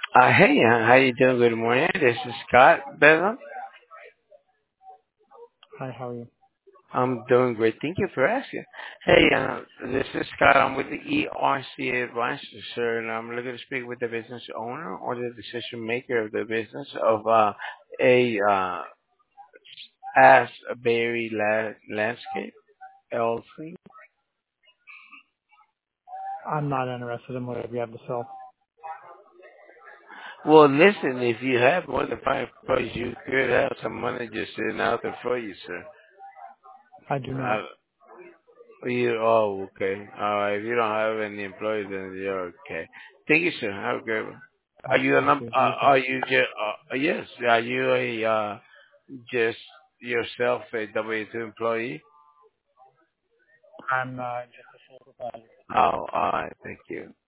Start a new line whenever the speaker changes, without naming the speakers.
Hey, how you doing? Good morning. This is Scott Bethel.
Hi, how are you?
I'm doing great. Thank you for asking. Hey, this is Scott. I'm with the ERC Advisor, sir, and I'm looking to speak with the business owner or the decision maker of the business of a Asbury Landscape LC.
I'm not interested in whatever you have to sell.
Well, listen, if you have more than 5 employees, you could have some money just sitting out there for you, sir.
I do not.
Uh, okay. All right. If you don't have any employees, then you're okay. Thank you, sir. Have a great one.
All
Are
right,
you a
thank
num?
you. You too.
Are you just? Yes. Are you a just yourself a W-2 employee?
I'm just a sole proprietor.
Oh, all right. Thank you.